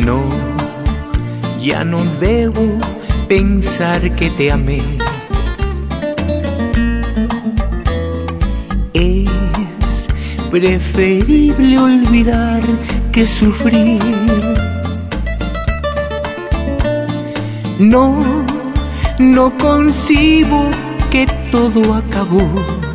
No, ya no debo pensar que te amé. Es preferible olvidar que sufrir. No, no concibo que todo acabó.